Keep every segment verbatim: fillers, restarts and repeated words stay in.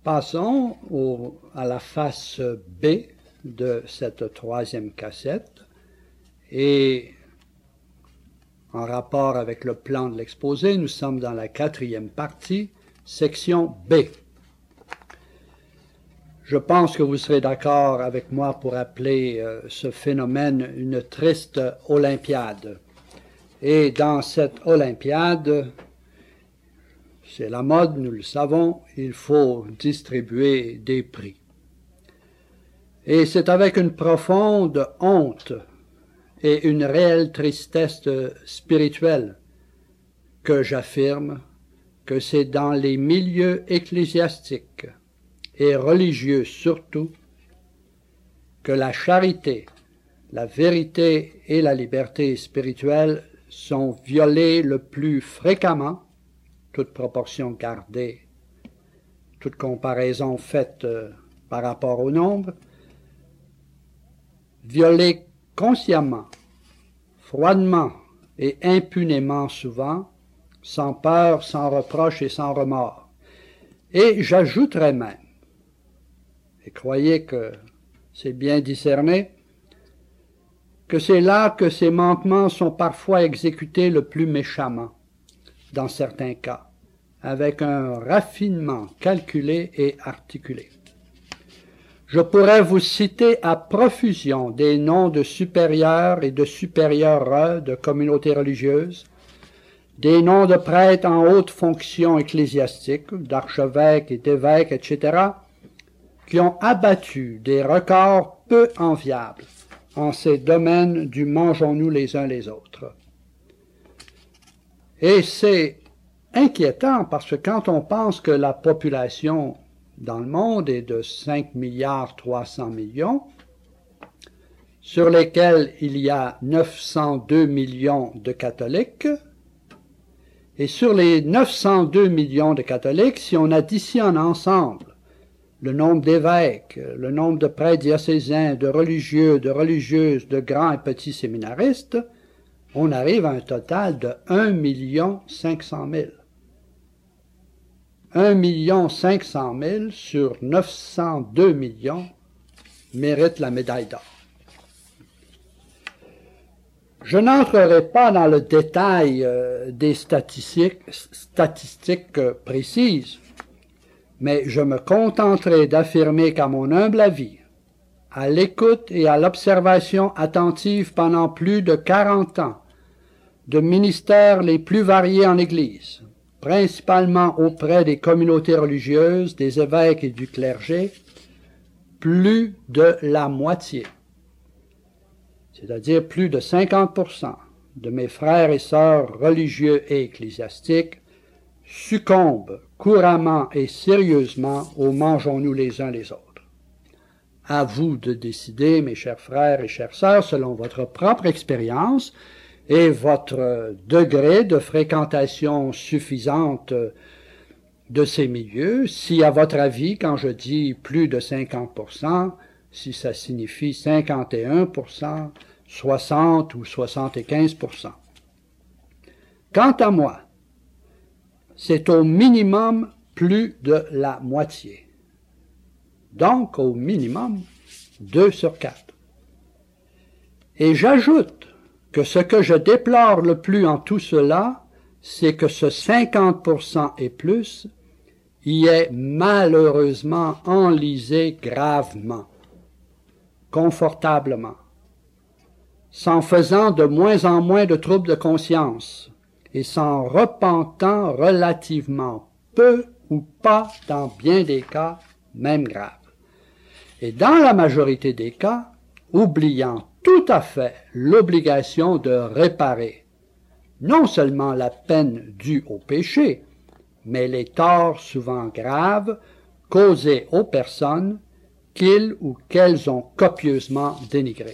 Passons au, à la face B de cette troisième cassette et en rapport avec le plan de l'exposé, nous sommes dans la quatrième partie, section B. Je pense que vous serez d'accord avec moi pour appeler euh, ce phénomène une triste olympiade. Et dans cette olympiade, c'est la mode, nous le savons, il faut distribuer des prix. Et c'est avec une profonde honte et une réelle tristesse spirituelle que j'affirme que c'est dans les milieux ecclésiastiques et religieux surtout que la charité, la vérité et la liberté spirituelle sont violées le plus fréquemment, toute proportion gardée, toute comparaison faite euh, par rapport au nombre, violées consciemment, froidement et impunément souvent, sans peur, sans reproche et sans remords. Et j'ajouterais même, et croyez que c'est bien discerné, que c'est là que ces manquements sont parfois exécutés le plus méchamment, dans certains cas, avec un raffinement calculé et articulé. Je pourrais vous citer à profusion des noms de supérieurs et de supérieures de communautés religieuses, des noms de prêtres en haute fonction ecclésiastique, d'archevêques et d'évêques, et cetera, qui ont abattu des records peu enviables en ces domaines du mangeons-nous les uns les autres. Et c'est inquiétant parce que quand on pense que la population dans le monde est de cinq milliards trois cents millions, sur lesquels il y a neuf cent deux millions de catholiques, et sur les neuf cent deux millions de catholiques, si on additionne ensemble le nombre d'évêques, le nombre de prêtres diocésains, de religieux, de religieuses, de grands et petits séminaristes, on arrive à un total de un million cinq cent mille. un million cinq cent mille sur neuf cent deux millions mérite la médaille d'or. Je n'entrerai pas dans le détail euh, des statistiques, statistiques euh, précises, mais je me contenterai d'affirmer qu'à mon humble avis, à l'écoute et à l'observation attentive pendant plus de quarante ans de ministères les plus variés en Église, principalement auprès des communautés religieuses, des évêques et du clergé, plus de la moitié, c'est-à-dire plus de cinquante pour cent de mes frères et sœurs religieux et ecclésiastiques succombent couramment et sérieusement au mangeons-nous les uns les autres. À vous de décider, mes chers frères et chères sœurs, selon votre propre expérience et votre degré de fréquentation suffisante de ces milieux, si à votre avis, quand je dis plus de cinquante pour cent, si ça signifie cinquante et un pour cent, soixante ou soixante-quinze pour cent. Quant à moi, c'est au minimum plus de la moitié. Donc, au minimum, deux sur quatre. Et j'ajoute que ce que je déplore le plus en tout cela, c'est que ce cinquante pour cent et plus y est malheureusement enlisé gravement, confortablement, s'en faisant de moins en moins de troubles de conscience et s'en repentant relativement peu ou pas dans bien des cas, même graves. Et dans la majorité des cas, oubliant tout à fait l'obligation de réparer non seulement la peine due au péché, mais les torts souvent graves causés aux personnes qu'ils ou qu'elles ont copieusement dénigrées.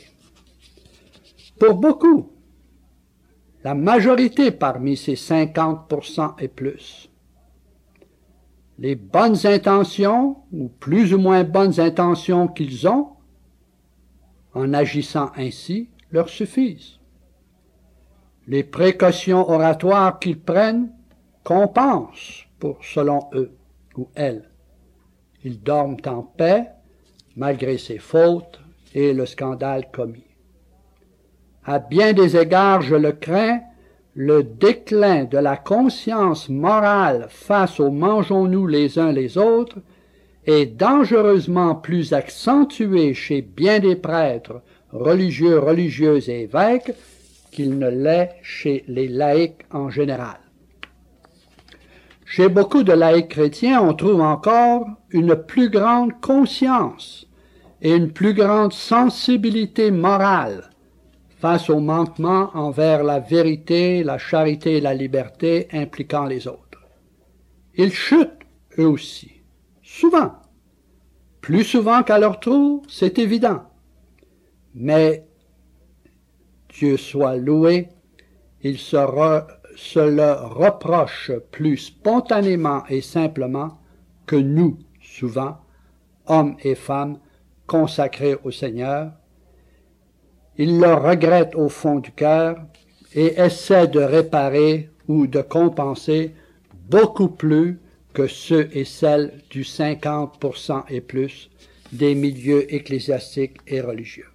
Pour beaucoup, la majorité parmi ces cinquante pour cent et plus, les bonnes intentions, ou plus ou moins bonnes intentions qu'ils ont, en agissant ainsi, leur suffisent. Les précautions oratoires qu'ils prennent compensent, pour, selon eux ou elles. Ils dorment en paix, malgré ses fautes et le scandale commis. À bien des égards, je le crains, le déclin de la conscience morale face aux mangeons-nous les uns les autres est dangereusement plus accentué chez bien des prêtres, religieux, religieuses et évêques, qu'il ne l'est chez les laïcs en général. Chez beaucoup de laïcs chrétiens, on trouve encore une plus grande conscience et une plus grande sensibilité morale face aux manquements envers la vérité, la charité et la liberté impliquant les autres. Ils chutent, eux aussi, souvent. Plus souvent qu'à leur tour, c'est évident. Mais, Dieu soit loué, ils se, re, se le reprochent plus spontanément et simplement que nous, souvent, hommes et femmes consacrés au Seigneur. Ils le regrettent au fond du cœur et essaient de réparer ou de compenser beaucoup plus que ceux et celles du cinquante pour cent et plus des milieux ecclésiastiques et religieux.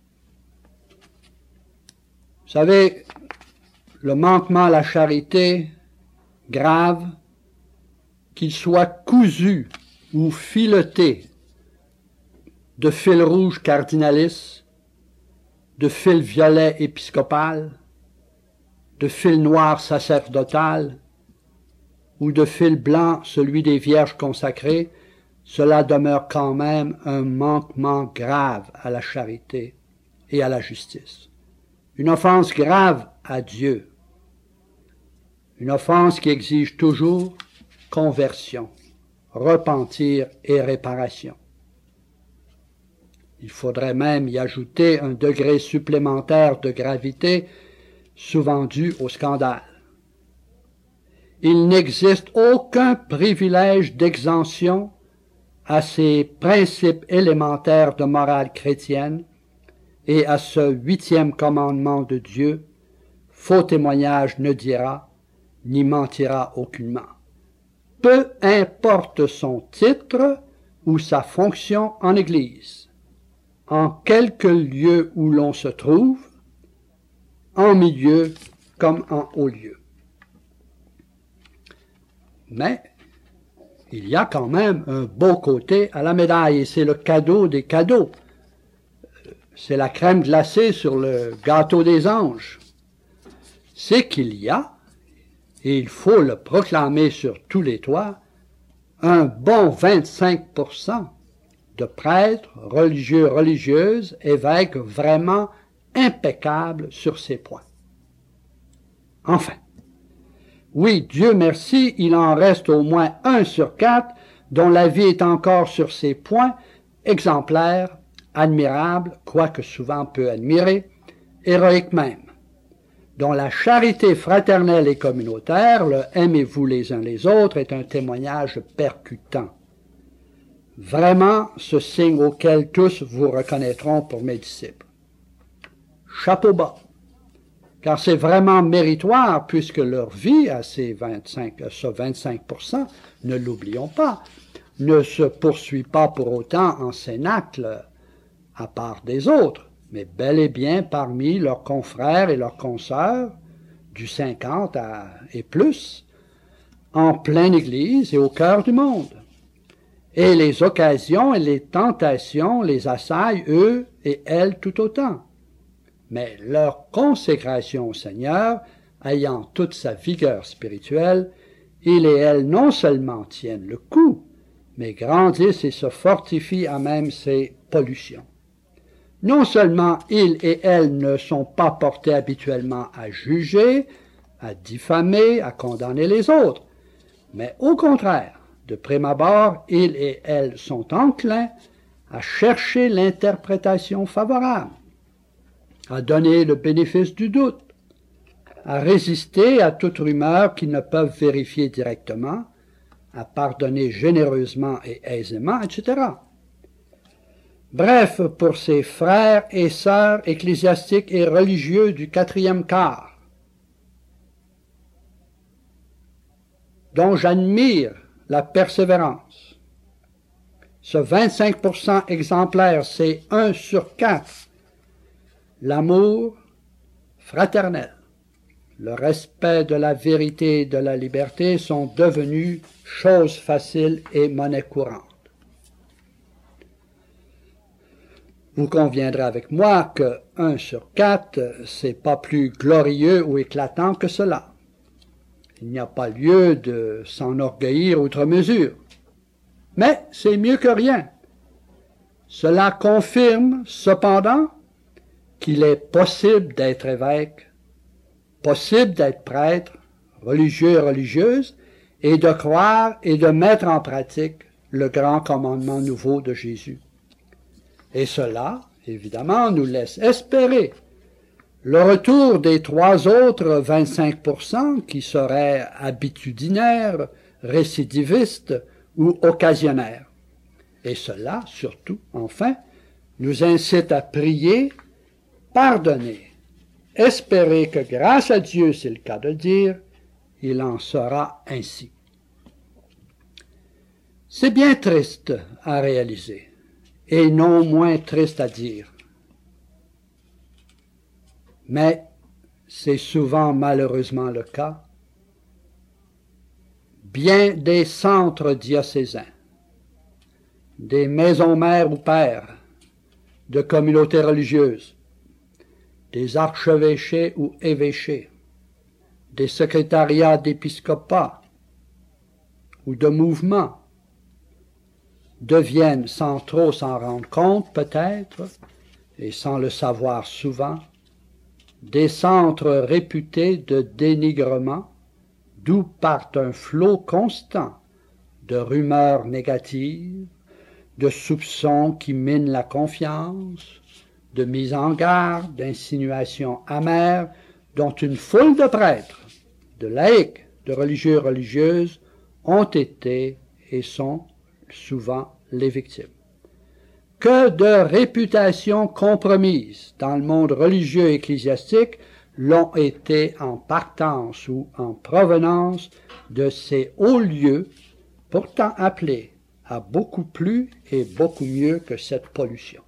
Vous savez, le manquement à la charité, grave, qu'il soit cousu ou fileté de fil rouge cardinaliste, de fil violet épiscopal, de fil noir sacerdotal, ou de fil blanc celui des vierges consacrées, cela demeure quand même un manquement grave à la charité et à la justice. Une offense grave à Dieu. Une offense qui exige toujours conversion, repentir et réparation. Il faudrait même y ajouter un degré supplémentaire de gravité, souvent dû au scandale. Il n'existe aucun privilège d'exemption à ces principes élémentaires de morale chrétienne et à ce huitième commandement de Dieu, faux témoignage ne dira, ni mentira aucunement. Peu importe son titre ou sa fonction en Église, en quelque lieu où l'on se trouve, en milieu comme en haut lieu. Mais il y a quand même un beau côté à la médaille, et c'est le cadeau des cadeaux. C'est la crème glacée sur le gâteau des anges. C'est qu'il y a, et il faut le proclamer sur tous les toits, un bon vingt-cinq pour cent de prêtres, religieux, religieuses, évêques vraiment impeccables sur ces points. Enfin, oui, Dieu merci, il en reste au moins un sur quatre dont la vie est encore sur ces points, exemplaire, admirable, quoique souvent peu admiré, héroïque même, dont la charité fraternelle et communautaire, le « aimez-vous les uns les autres » est un témoignage percutant. Vraiment ce signe auquel tous vous reconnaîtront pour mes disciples. Chapeau bas, car c'est vraiment méritoire puisque leur vie à ces vingt-cinq, à ce vingt-cinq pour cent, ne l'oublions pas, ne se poursuit pas pour autant en cénacle à part des autres, mais bel et bien parmi leurs confrères et leurs consoeurs du cinquante à, et plus, en pleine Église et au cœur du monde. Et les occasions et les tentations les assaillent, eux et elles, tout autant. Mais leur consécration au Seigneur, ayant toute sa vigueur spirituelle, ils et elles non seulement tiennent le coup, mais grandissent et se fortifient à même ces pollutions. Non seulement ils et elles ne sont pas portés habituellement à juger, à diffamer, à condamner les autres, mais au contraire, de prime abord, ils et elles sont enclins à chercher l'interprétation favorable, à donner le bénéfice du doute, à résister à toute rumeur qu'ils ne peuvent vérifier directement, à pardonner généreusement et aisément, et cetera. Bref, pour ces frères et sœurs ecclésiastiques et religieux du quatrième quart, dont j'admire la persévérance, Ce vingt-cinq pour cent exemplaire, c'est un sur quatre. L'amour fraternel, le respect de la vérité et de la liberté sont devenus choses faciles et monnaie courante. Vous conviendrez avec moi que un sur quatre, c'est pas plus glorieux ou éclatant que cela. Il n'y a pas lieu de s'enorgueillir outre mesure. Mais c'est mieux que rien. Cela confirme, cependant, qu'il est possible d'être évêque, possible d'être prêtre, religieux et religieuse, et de croire et de mettre en pratique le grand commandement nouveau de Jésus. Et cela, évidemment, nous laisse espérer le retour des trois autres vingt-cinq pour cent qui seraient habitudinaires, récidivistes ou occasionnaires. Et cela, surtout, enfin, nous incite à prier, pardonner, espérer que grâce à Dieu, c'est le cas de le dire, il en sera ainsi. C'est bien triste à réaliser, et non moins triste à dire. Mais c'est souvent malheureusement le cas. Bien des centres diocésains, des maisons mères ou pères, de communautés religieuses, des archevêchés ou évêchés, des secrétariats d'épiscopat ou de mouvements, deviennent, sans trop s'en rendre compte peut-être, et sans le savoir souvent, des centres réputés de dénigrement, d'où part un flot constant de rumeurs négatives, de soupçons qui minent la confiance, de mises en garde, d'insinuations amères, dont une foule de prêtres, de laïcs, de religieux et religieuses ont été et sont souvent les victimes. Que de réputations compromises dans le monde religieux et ecclésiastique l'ont été en partance ou en provenance de ces hauts lieux, pourtant appelés à beaucoup plus et beaucoup mieux que cette pollution.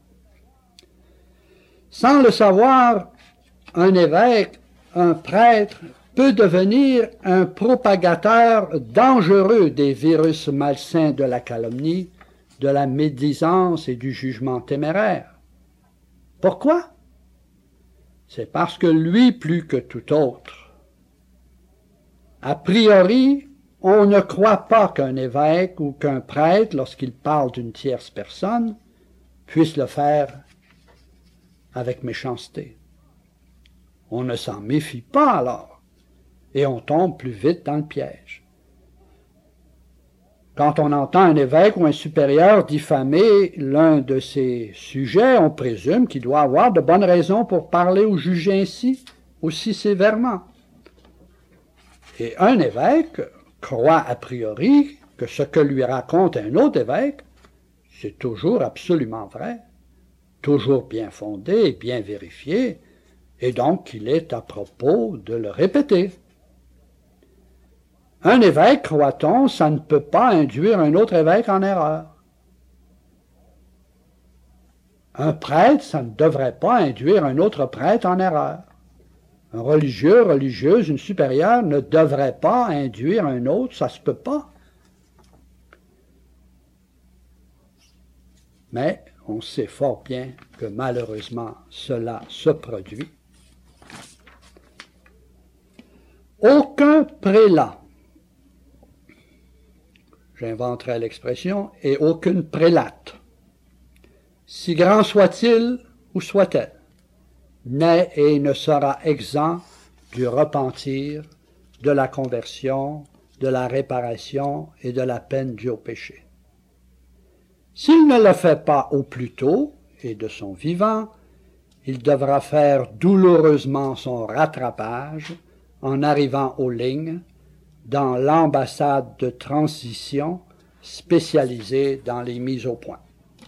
Sans le savoir, un évêque, un prêtre, peut devenir un propagateur dangereux des virus malsains de la calomnie, de la médisance et du jugement téméraire. Pourquoi? C'est parce que lui, plus que tout autre, a priori, on ne croit pas qu'un évêque ou qu'un prêtre, lorsqu'il parle d'une tierce personne, puisse le faire avec méchanceté. On ne s'en méfie pas alors, et on tombe plus vite dans le piège. Quand on entend un évêque ou un supérieur diffamer l'un de ses sujets, on présume qu'il doit avoir de bonnes raisons pour parler ou juger ainsi, aussi sévèrement. Et un évêque croit a priori que ce que lui raconte un autre évêque, c'est toujours absolument vrai, toujours bien fondé et bien vérifié, et donc qu'il est à propos de le répéter. Un évêque, croit-on, ça ne peut pas induire un autre évêque en erreur. Un prêtre, ça ne devrait pas induire un autre prêtre en erreur. Un religieux, religieuse, une supérieure ne devrait pas induire un autre, ça se peut pas. Mais on sait fort bien que malheureusement cela se produit. Aucun prélat, j'inventerai l'expression, et aucune prélate, si grand soit-il ou soit-elle, n'est et ne sera exempt du repentir, de la conversion, de la réparation et de la peine due au péché. S'il ne le fait pas au plus tôt et de son vivant, il devra faire douloureusement son rattrapage en arrivant aux lignes dans l'ambassade de transition spécialisée dans les mises au point.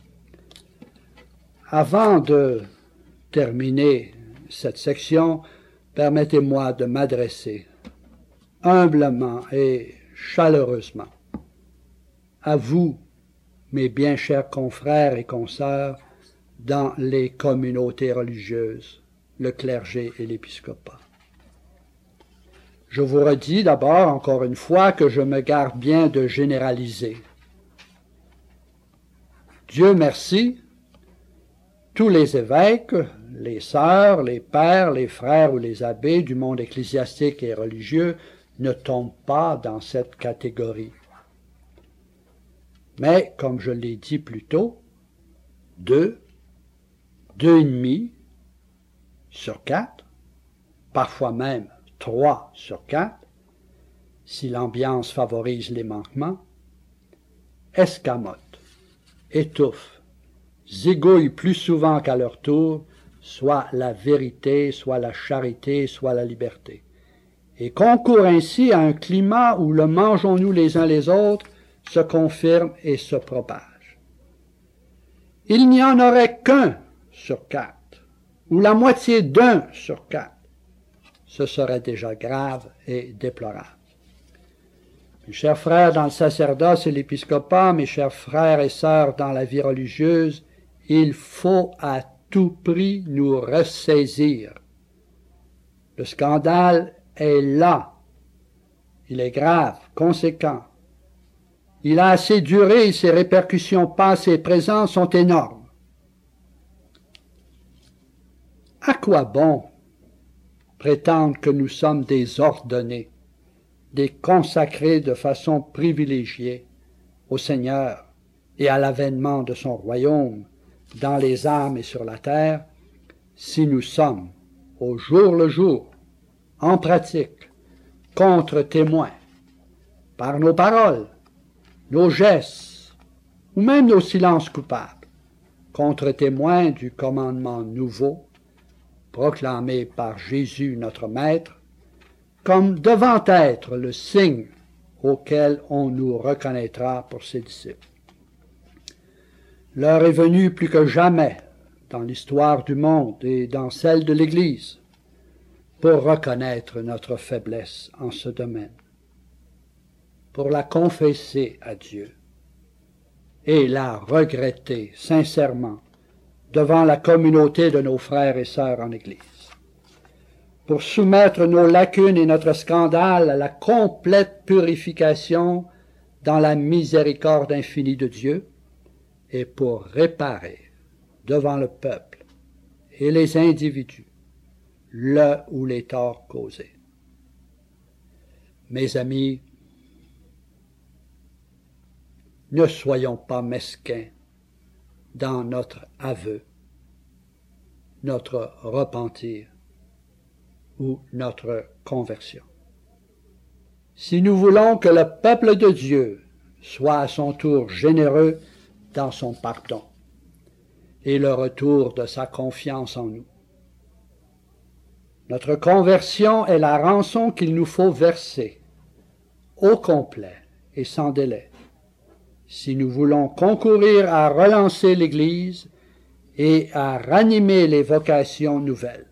Avant de terminer cette section, permettez-moi de m'adresser humblement et chaleureusement à vous, mes bien chers confrères et consœurs dans les communautés religieuses, le clergé et l'épiscopat. Je vous redis d'abord, encore une fois, que je me garde bien de généraliser. Dieu merci, tous les évêques, les sœurs, les pères, les frères ou les abbés du monde ecclésiastique et religieux ne tombent pas dans cette catégorie. Mais, comme je l'ai dit plus tôt, deux, deux et demi sur quatre, parfois même trois sur quatre, si l'ambiance favorise les manquements, escamotent, étouffent, zigouillent plus souvent qu'à leur tour, soit la vérité, soit la charité, soit la liberté, et concourent ainsi à un climat où le mangeons-nous les uns les autres se confirme et se propage. Il n'y en aurait qu'un sur quatre, ou la moitié d'un sur quatre. Ce serait déjà grave et déplorable. Mes chers frères dans le sacerdoce et l'épiscopat, mes chers frères et sœurs dans la vie religieuse, il faut à tout prix nous ressaisir. Le scandale est là. Il est grave, conséquent. Il a assez duré et ses répercussions passées et présentes sont énormes. À quoi bon prétendre que nous sommes des ordonnés, des consacrés de façon privilégiée au Seigneur et à l'avènement de son royaume dans les âmes et sur la terre, si nous sommes, au jour le jour, en pratique, contre-témoins, par nos paroles, nos gestes, ou même nos silences coupables, contre-témoins du commandement nouveau, proclamé par Jésus notre Maître, comme devant être le signe auquel on nous reconnaîtra pour ses disciples. L'heure est venue plus que jamais dans l'histoire du monde et dans celle de l'Église pour reconnaître notre faiblesse en ce domaine, pour la confesser à Dieu et la regretter sincèrement devant la communauté de nos frères et sœurs en Église, pour soumettre nos lacunes et notre scandale à la complète purification dans la miséricorde infinie de Dieu, et pour réparer devant le peuple et les individus le ou les torts causés. Mes amis, ne soyons pas mesquins dans notre aveu, notre repentir ou notre conversion. Si nous voulons que le peuple de Dieu soit à son tour généreux dans son pardon et le retour de sa confiance en nous, notre conversion est la rançon qu'il nous faut verser au complet et sans délai, si nous voulons concourir à relancer l'Église et à ranimer les vocations nouvelles.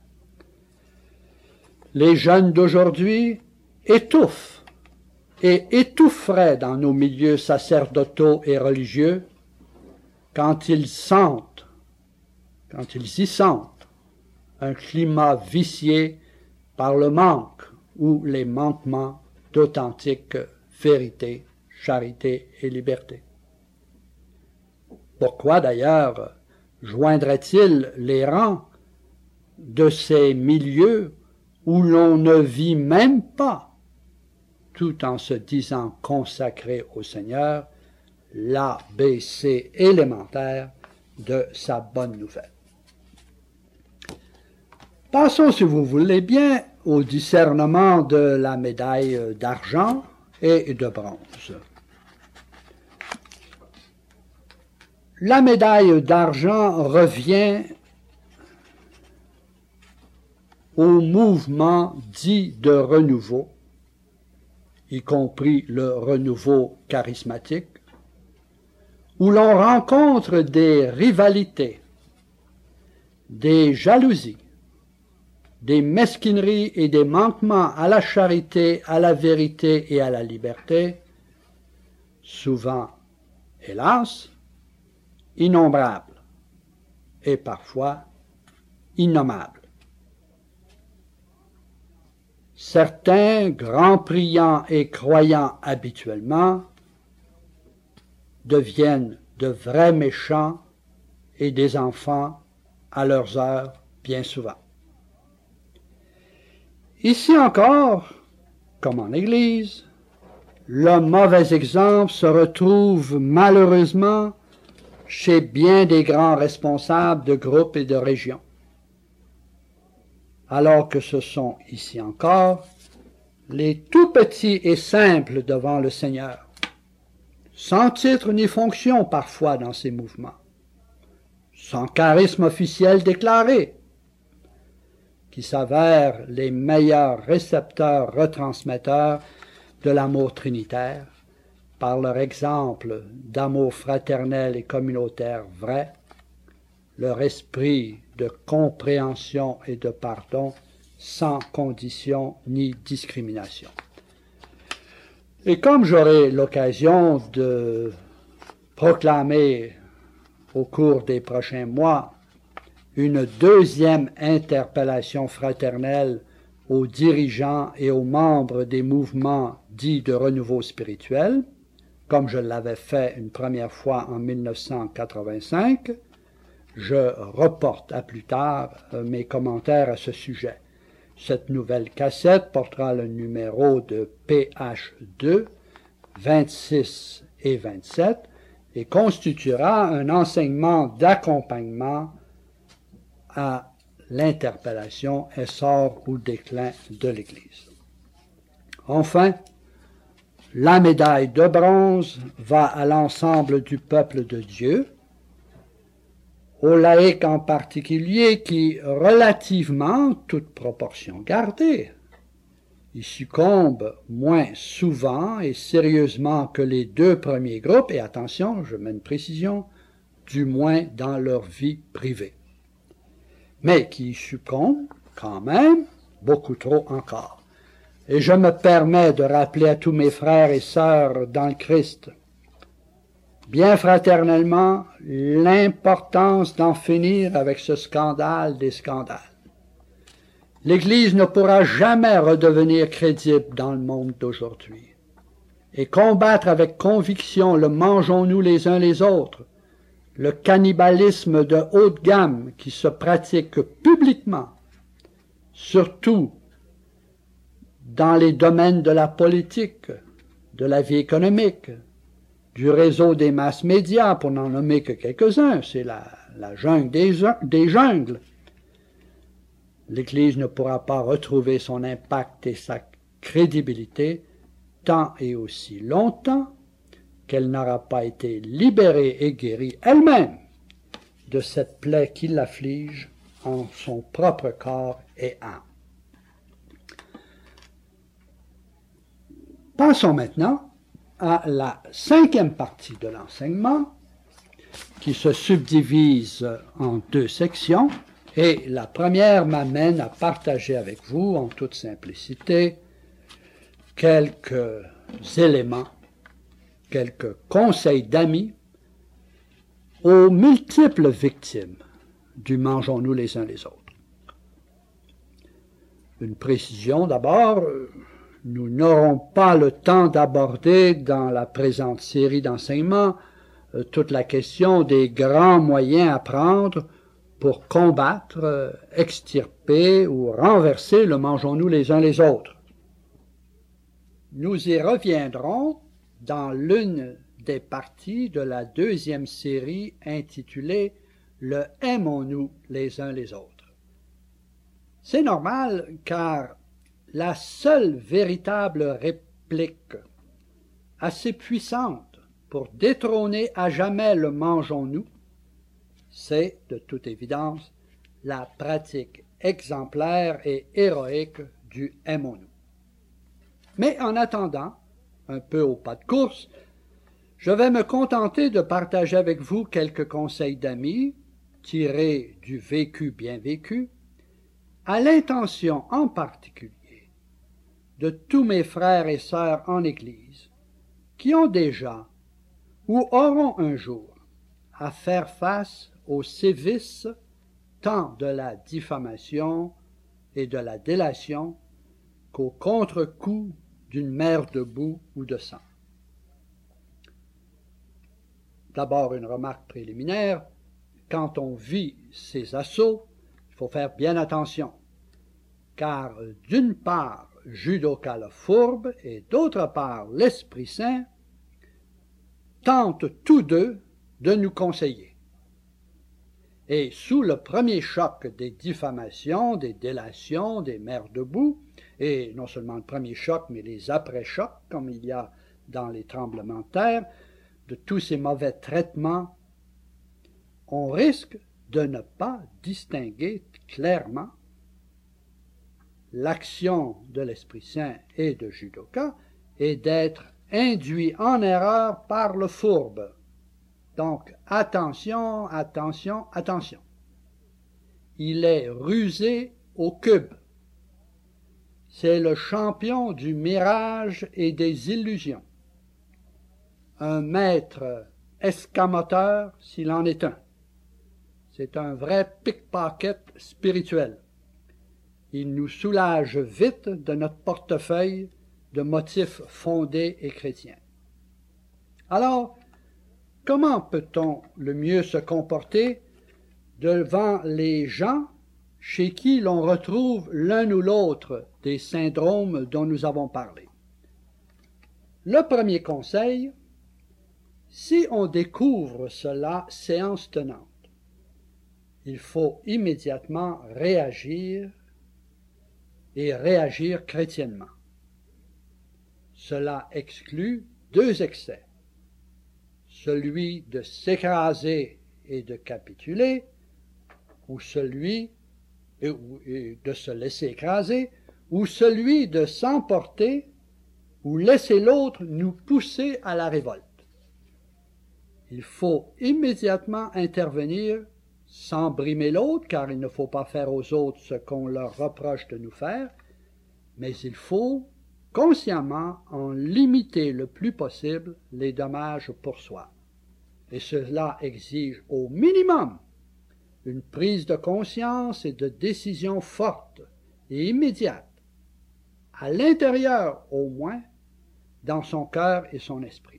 Les jeunes d'aujourd'hui étouffent et étoufferaient dans nos milieux sacerdotaux et religieux quand ils sentent, quand ils y sentent, un climat vicié par le manque ou les manquements d'authentique vérité, charité et liberté. Pourquoi d'ailleurs joindrait-il les rangs de ces milieux où l'on ne vit même pas, tout en se disant consacré au Seigneur, l'A B C élémentaire de sa bonne nouvelle? Passons, si vous voulez bien, au discernement de la médaille d'argent et de bronze. La médaille d'argent revient au mouvement dit de renouveau, y compris le renouveau charismatique, où l'on rencontre des rivalités, des jalousies, des mesquineries et des manquements à la charité, à la vérité et à la liberté, souvent hélas, innombrables et parfois innommables. Certains, grands priants et croyants habituellement, deviennent de vrais méchants et des enfants à leurs heures bien souvent. Ici encore, comme en Église, le mauvais exemple se retrouve malheureusement chez bien des grands responsables de groupes et de régions, alors que ce sont ici encore les tout petits et simples devant le Seigneur, sans titre ni fonction parfois dans ces mouvements, sans charisme officiel déclaré, qui s'avèrent les meilleurs récepteurs retransmetteurs de l'amour trinitaire par leur exemple d'amour fraternel et communautaire vrai, leur esprit de compréhension et de pardon sans condition ni discrimination. Et comme j'aurai l'occasion de proclamer au cours des prochains mois une deuxième interpellation fraternelle aux dirigeants et aux membres des mouvements dits de renouveau spirituel, comme je l'avais fait une première fois en mille neuf cent quatre-vingt-cinq, je reporte à plus tard mes commentaires à ce sujet. Cette nouvelle cassette portera le numéro de P H deux, vingt-six et vingt-sept et constituera un enseignement d'accompagnement à l'interpellation, essor ou déclin de l'Église. Enfin, la médaille de bronze va à l'ensemble du peuple de Dieu, aux laïcs en particulier qui, relativement, toute proportion gardée, y succombent moins souvent et sérieusement que les deux premiers groupes, et attention, je mets une précision, du moins dans leur vie privée, mais qui y succombent quand même beaucoup trop encore. Et je me permets de rappeler à tous mes frères et sœurs dans le Christ, bien fraternellement, l'importance d'en finir avec ce scandale des scandales. L'Église ne pourra jamais redevenir crédible dans le monde d'aujourd'hui. Et combattre avec conviction le mangeons-nous les uns les autres, le cannibalisme de haute gamme qui se pratique publiquement, surtout dans les domaines de la politique, de la vie économique, du réseau des masses médias, pour n'en nommer que quelques-uns, c'est la, la jungle des, des jungles. L'Église ne pourra pas retrouver son impact et sa crédibilité tant et aussi longtemps qu'elle n'aura pas été libérée et guérie elle-même de cette plaie qui l'afflige en son propre corps et âme. Passons maintenant à la cinquième partie de l'enseignement, qui se subdivise en deux sections, et la première m'amène à partager avec vous, en toute simplicité, quelques éléments, quelques conseils d'amis aux multiples victimes du mangeons-nous les uns les autres. Une précision d'abord, nous n'aurons pas le temps d'aborder dans la présente série d'enseignements euh, toute la question des grands moyens à prendre pour combattre, euh, extirper ou renverser le mangeons-nous les uns les autres. Nous y reviendrons dans l'une des parties de la deuxième série intitulée « Le aimons-nous les uns les autres ». C'est normal car la seule véritable réplique assez puissante pour détrôner à jamais le mangeons-nous, c'est, de toute évidence, la pratique exemplaire et héroïque du aimons-nous. Mais en attendant, un peu au pas de course, je vais me contenter de partager avec vous quelques conseils d'amis, tirés du vécu bien vécu, à l'intention en particulier de tous mes frères et sœurs en Église, qui ont déjà, ou auront un jour à faire face aux sévices tant de la diffamation et de la délation qu'au contre-coup d'une mer de boue ou de sang. D'abord, une remarque préliminaire. Quand on vit ces assauts, il faut faire bien attention, car d'une part, Judoka le fourbe et d'autre part, l'Esprit Saint tentent tous deux de nous conseiller. Et sous le premier choc des diffamations, des délations, des mers de boue, et non seulement le premier choc, mais les après-chocs, comme il y a dans les tremblements de terre, de tous ces mauvais traitements, on risque de ne pas distinguer clairement l'action de l'Esprit Saint et de Judoka et d'être induit en erreur par le fourbe. Donc, attention, attention, attention. Il est rusé au cube. C'est le champion du mirage et des illusions. Un maître escamoteur s'il en est un. C'est un vrai pickpocket spirituel. Il nous soulage vite de notre portefeuille de motifs fondés et chrétiens. Alors, comment peut-on le mieux se comporter devant les gens chez qui l'on retrouve l'un ou l'autre des syndromes dont nous avons parlé? Le premier conseil, si on découvre cela séance tenante, il faut immédiatement réagir et réagir chrétiennement. Cela exclut deux excès, celui de s'écraser et de capituler, ou celui de se laisser écraser, ou celui de s'emporter, ou laisser l'autre nous pousser à la révolte. Il faut immédiatement intervenir sans brimer l'autre, car il ne faut pas faire aux autres ce qu'on leur reproche de nous faire, mais il faut consciemment en limiter le plus possible les dommages pour soi. Et cela exige au minimum une prise de conscience et de décision forte et immédiate, à l'intérieur au moins, dans son cœur et son esprit.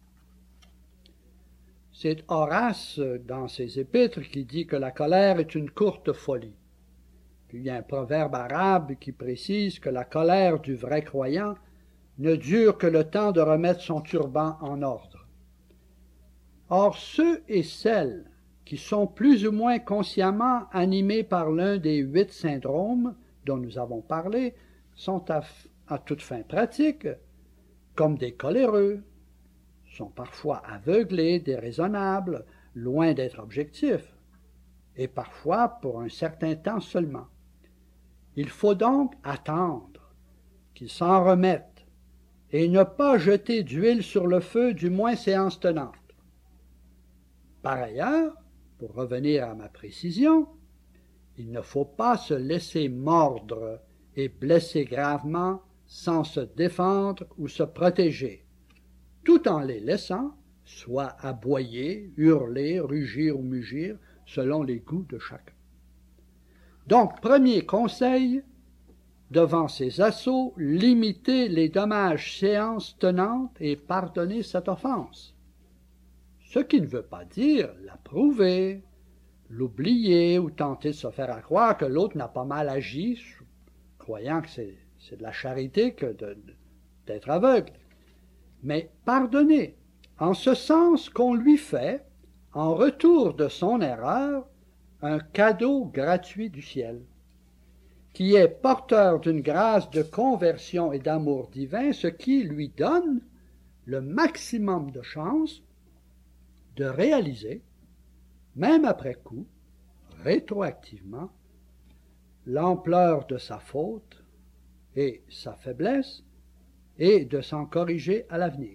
C'est Horace, dans ses épîtres, qui dit que la colère est une courte folie. Puis il y a un proverbe arabe qui précise que la colère du vrai croyant ne dure que le temps de remettre son turban en ordre. Or, ceux et celles qui sont plus ou moins consciemment animés par l'un des huit syndromes dont nous avons parlé sont à, à toute fin pratique comme des coléreux, sont parfois aveuglés, déraisonnables, loin d'être objectifs, et parfois pour un certain temps seulement. Il faut donc attendre qu'ils s'en remettent et ne pas jeter d'huile sur le feu, du moins séance tenante. Par ailleurs, pour revenir à ma précision, il ne faut pas se laisser mordre et blesser gravement sans se défendre ou se protéger, tout en les laissant soit aboyer, hurler, rugir ou mugir, selon les goûts de chacun. Donc, premier conseil, devant ces assauts, limiter les dommages séance tenante et pardonner cette offense. Ce qui ne veut pas dire l'approuver, l'oublier ou tenter de se faire croire que l'autre n'a pas mal agi, croyant que c'est, c'est de la charité que de, d'être aveugle. Mais pardonner, en ce sens qu'on lui fait, en retour de son erreur, un cadeau gratuit du ciel, qui est porteur d'une grâce de conversion et d'amour divin, ce qui lui donne le maximum de chances de réaliser, même après coup, rétroactivement, l'ampleur de sa faute et sa faiblesse, et de s'en corriger à l'avenir.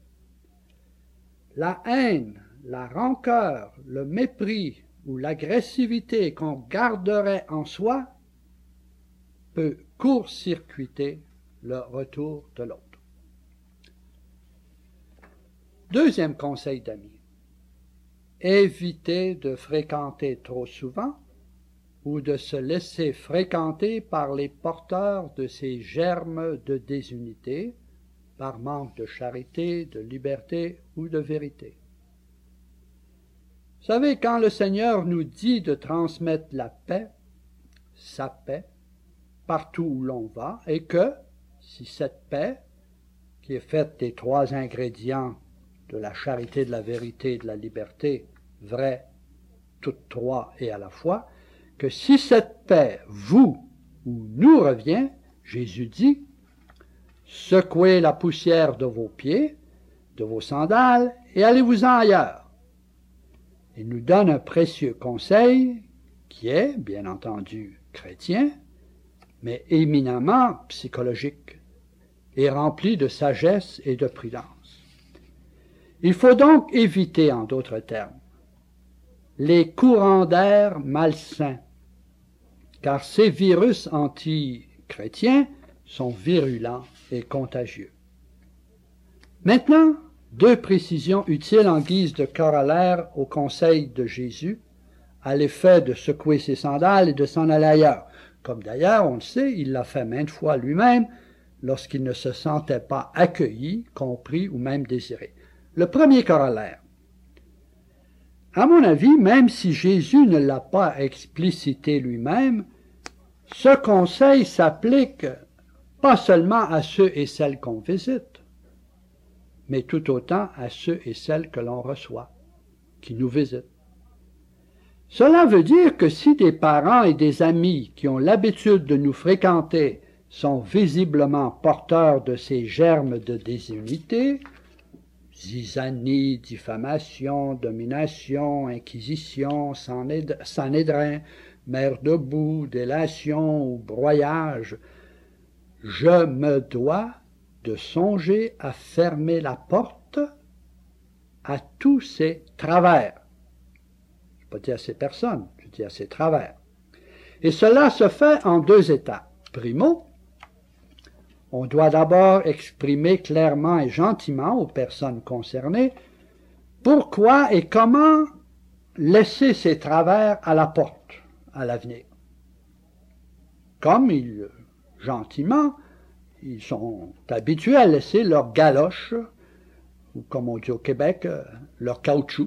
La haine, la rancœur, le mépris ou l'agressivité qu'on garderait en soi peut court-circuiter le retour de l'autre. Deuxième conseil d'amis. Évitez de fréquenter trop souvent ou de se laisser fréquenter par les porteurs de ces germes de désunité, par manque de charité, de liberté ou de vérité. Vous savez, quand le Seigneur nous dit de transmettre la paix, sa paix, partout où l'on va, et que, si cette paix, qui est faite des trois ingrédients de la charité, de la vérité et de la liberté, vraie, toutes trois et à la fois, que si cette paix vous ou nous revient, Jésus dit, secouez la poussière de vos pieds, de vos sandales, et allez-vous-en ailleurs. Il nous donne un précieux conseil qui est, bien entendu, chrétien, mais éminemment psychologique et rempli de sagesse et de prudence. Il faut donc éviter, en d'autres termes, les courants d'air malsains, car ces virus anti-chrétiens sont virulents et contagieux. Maintenant, deux précisions utiles en guise de corollaire au conseil de Jésus, à l'effet de secouer ses sandales et de s'en aller ailleurs. Comme d'ailleurs, on le sait, il l'a fait maintes fois lui-même, lorsqu'il ne se sentait pas accueilli, compris ou même désiré. Le premier corollaire. À mon avis, même si Jésus ne l'a pas explicité lui-même, ce conseil s'applique pas seulement à ceux et celles qu'on visite, mais tout autant à ceux et celles que l'on reçoit, qui nous visitent. Cela veut dire que si des parents et des amis qui ont l'habitude de nous fréquenter sont visiblement porteurs de ces germes de désunité, zizanie, diffamation, domination, inquisition, sanédrin, mère debout, délation ou broyage, je me dois de songer à fermer la porte à tous ces travers. Je ne peux pas dire à ces personnes, je dis à ces travers. Et cela se fait en deux étapes. Primo, on doit d'abord exprimer clairement et gentiment aux personnes concernées pourquoi et comment laisser ces travers à la porte à l'avenir. Comme ils, gentiment, ils sont habitués à laisser leur galoche, ou comme on dit au Québec, leur caoutchouc,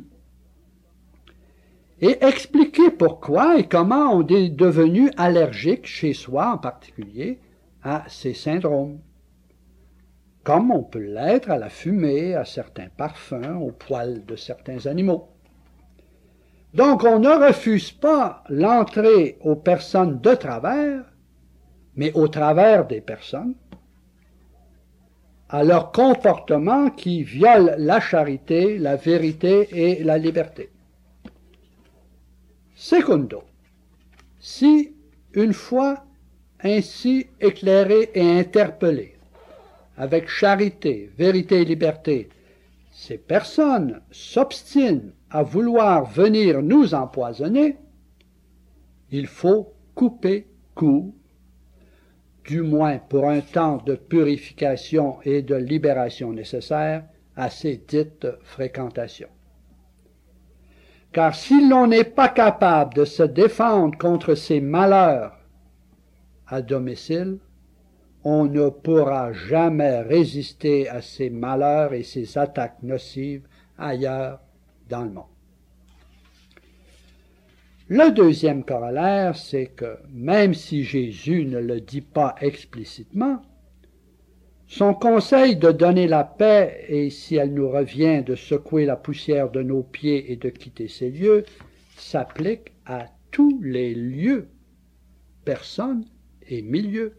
et expliquer pourquoi et comment on est devenu allergique, chez soi en particulier, à ces syndromes, comme on peut l'être à la fumée, à certains parfums, aux poils de certains animaux. Donc on ne refuse pas l'entrée aux personnes de travers, mais au travers des personnes, à leur comportement qui viole la charité, la vérité et la liberté. Secundo, si une fois ainsi éclairé et interpellé, avec charité, vérité et liberté, ces personnes s'obstinent à vouloir venir nous empoisonner, il faut couper court, du moins pour un temps de purification et de libération nécessaire, à ces dites fréquentations. Car si l'on n'est pas capable de se défendre contre ces malheurs à domicile, on ne pourra jamais résister à ces malheurs et ces attaques nocives ailleurs dans le monde. Le deuxième corollaire, c'est que même si Jésus ne le dit pas explicitement, son conseil de donner la paix et, si elle nous revient, de secouer la poussière de nos pieds et de quitter ces lieux, s'applique à tous les lieux, personnes et milieux.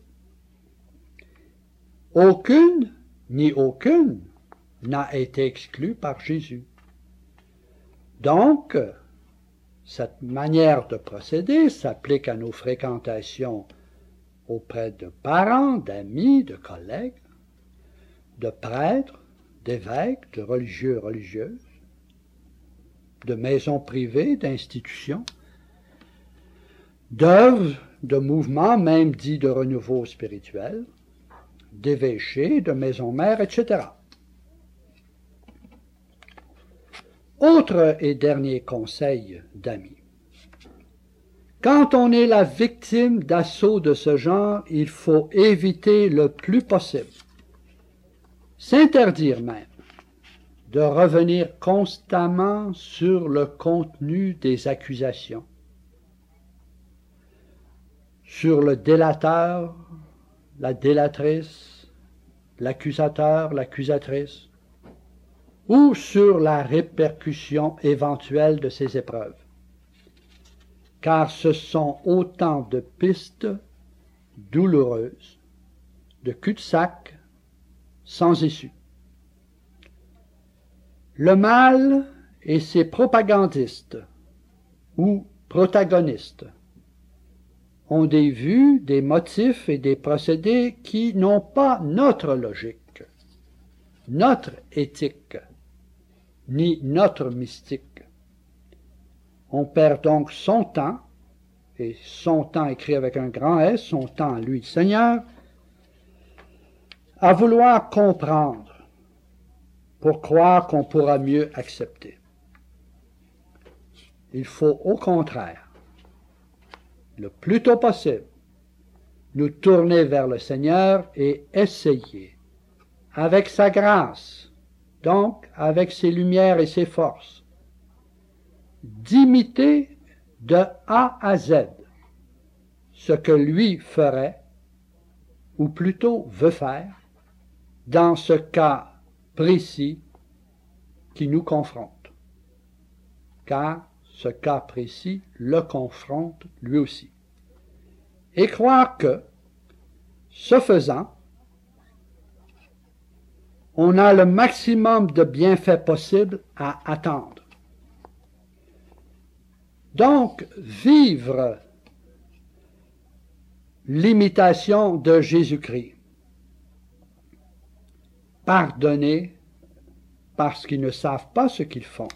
Aucune, ni aucune, n'a été exclue par Jésus. Donc, cette manière de procéder s'applique à nos fréquentations auprès de parents, d'amis, de collègues, de prêtres, d'évêques, de religieux, religieuses, de maisons privées, d'institutions, d'œuvres, de mouvements, même dits de renouveau spirituel, d'évêchés, de maisons mères, et cetera. Autre et dernier conseil d'amis. Quand on est la victime d'assauts de ce genre, il faut éviter le plus possible, s'interdire même, de revenir constamment sur le contenu des accusations, sur le délateur, la délatrice, l'accusateur, l'accusatrice, ou sur la répercussion éventuelle de ces épreuves, car ce sont autant de pistes douloureuses, de cul-de-sac sans issue. Le mal et ses propagandistes ou protagonistes ont des vues, des motifs et des procédés qui n'ont pas notre logique, notre éthique, ni notre mystique. On perd donc son temps, et son temps écrit avec un grand S, son temps à lui, le Seigneur, à vouloir comprendre pour croire qu'on pourra mieux accepter. Il faut au contraire, le plus tôt possible, nous tourner vers le Seigneur et essayer, avec sa grâce, donc avec ses lumières et ses forces, d'imiter de A à Z ce que lui ferait, ou plutôt veut faire, dans ce cas précis qui nous confronte. Car ce cas précis le confronte lui aussi. Et croire que, ce faisant, on a le maximum de bienfaits possibles à attendre. Donc, vivre l'imitation de Jésus-Christ, pardonner parce qu'ils ne savent pas ce qu'ils font,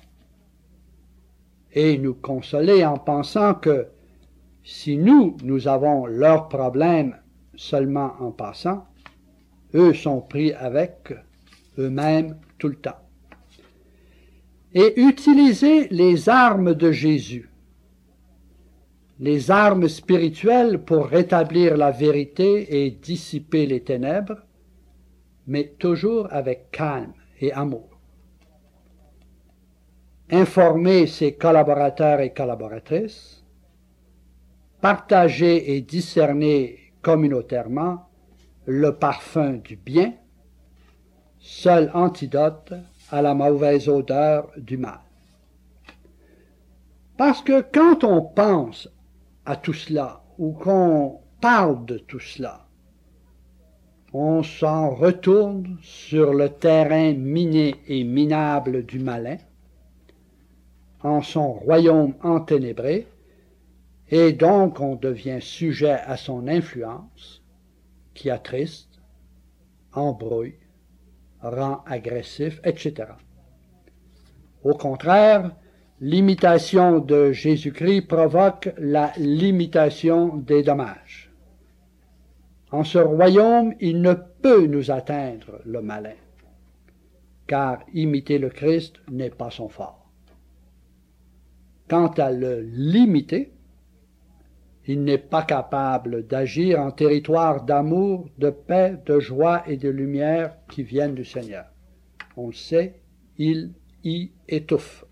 et nous consoler en pensant que si nous, nous avons leurs problèmes seulement en passant, eux sont pris avec eux-mêmes tout le temps. Et utiliser les armes de Jésus, les armes spirituelles pour rétablir la vérité et dissiper les ténèbres, mais toujours avec calme et amour. Informer ses collaborateurs et collaboratrices, partager et discerner communautairement le parfum du bien, seul antidote à la mauvaise odeur du mal. Parce que quand on pense à tout cela, ou qu'on parle de tout cela, on s'en retourne sur le terrain miné et minable du malin, en son royaume enténébré, et donc on devient sujet à son influence, qui attriste, embrouille, rend agressif, et cetera. Au contraire, l'imitation de Jésus-Christ provoque la limitation des dommages. En ce royaume, il ne peut nous atteindre le malin, car imiter le Christ n'est pas son fort. Quant à le limiter, il n'est pas capable d'agir en territoire d'amour, de paix, de joie et de lumière qui viennent du Seigneur. On le sait, il y étouffe.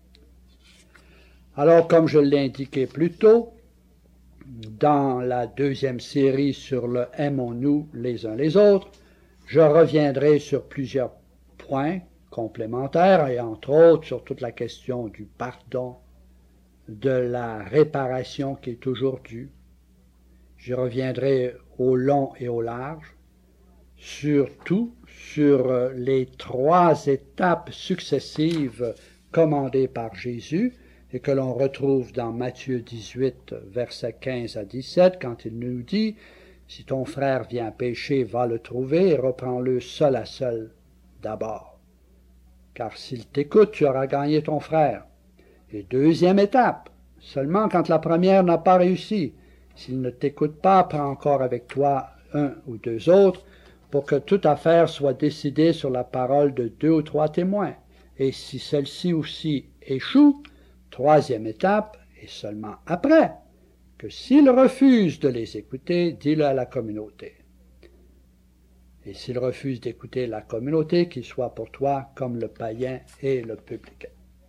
Alors, comme je l'ai indiqué plus tôt, dans la deuxième série sur le « Aimons-nous les uns les autres », je reviendrai sur plusieurs points complémentaires et entre autres sur toute la question du pardon, de la réparation qui est toujours due. Je reviendrai au long et au large, surtout sur les trois étapes successives commandées par Jésus et que l'on retrouve dans Matthieu dix-huit, versets quinze à dix-sept, quand il nous dit « Si ton frère vient pécher, va le trouver et reprends-le seul à seul d'abord. Car s'il t'écoute, tu auras gagné ton frère. » Et deuxième étape, seulement quand la première n'a pas réussi. S'il ne t'écoute pas, prends encore avec toi un ou deux autres, pour que toute affaire soit décidée sur la parole de deux ou trois témoins. et si celle-ci aussi échoue, troisième étape, et seulement après, que s'il refuse de les écouter, dis-le à la communauté. Et s'il refuse d'écouter la communauté, qu'il soit pour toi comme le païen et le publicain.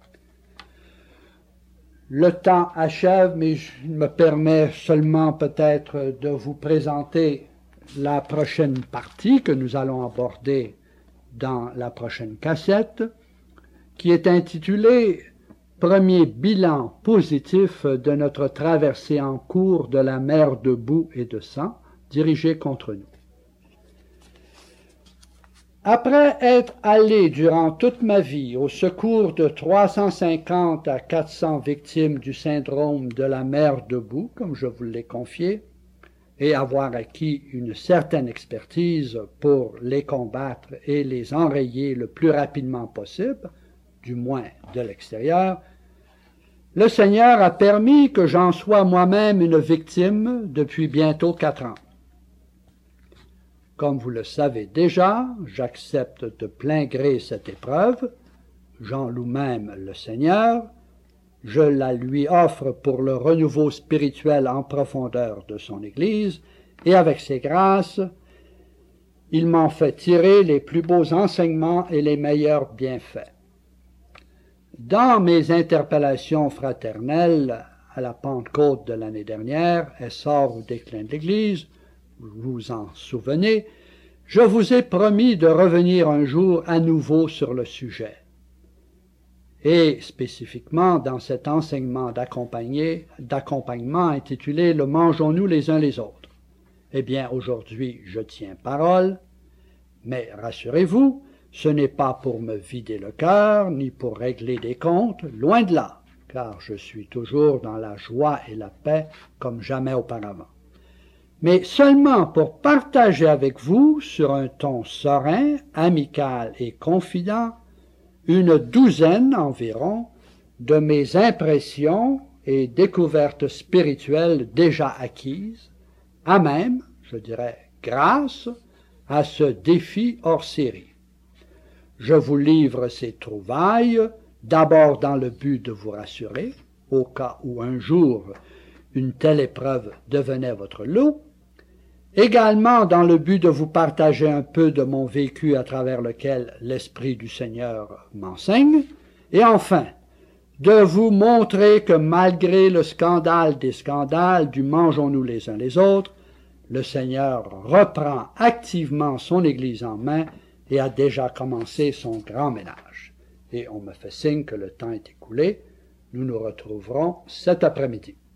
Le temps achève, mais je me permets seulement peut-être de vous présenter la prochaine partie que nous allons aborder dans la prochaine cassette, qui est intitulée « Premier bilan positif de notre traversée en cours de la mer de boue et de sang dirigée contre nous ». Après être allé durant toute ma vie au secours de trois cent cinquante à quatre cents victimes du syndrome de la mer de boue, comme je vous l'ai confié, et avoir acquis une certaine expertise pour les combattre et les enrayer le plus rapidement possible, du moins de l'extérieur, le Seigneur a permis que j'en sois moi-même une victime depuis bientôt quatre ans. Comme vous le savez déjà, j'accepte de plein gré cette épreuve, j'en loue même le Seigneur, je la lui offre pour le renouveau spirituel en profondeur de son Église, et avec ses grâces, il m'en fait tirer les plus beaux enseignements et les meilleurs bienfaits. Dans mes interpellations fraternelles à la Pentecôte de l'année dernière, essor ou déclin de l'Église, vous vous en souvenez, je vous ai promis de revenir un jour à nouveau sur le sujet. Et spécifiquement dans cet enseignement d'accompagnement intitulé « Le mangeons-nous les uns les autres ». Eh bien, aujourd'hui, je tiens parole, mais rassurez-vous, ce n'est pas pour me vider le cœur, ni pour régler des comptes, loin de là, car je suis toujours dans la joie et la paix comme jamais auparavant. Mais seulement pour partager avec vous, sur un ton serein, amical et confident, une douzaine environ de mes impressions et découvertes spirituelles déjà acquises, à même, je dirais, grâce à ce défi hors série. Je vous livre ces trouvailles, d'abord dans le but de vous rassurer, au cas où un jour une telle épreuve devenait votre lot, également dans le but de vous partager un peu de mon vécu à travers lequel l'Esprit du Seigneur m'enseigne, et enfin, de vous montrer que malgré le scandale des scandales du mangeons-nous les uns les autres, le Seigneur reprend activement son Église en main et a déjà commencé son grand ménage. Et on me fait signe que le temps est écoulé. Nous nous retrouverons cet après-midi.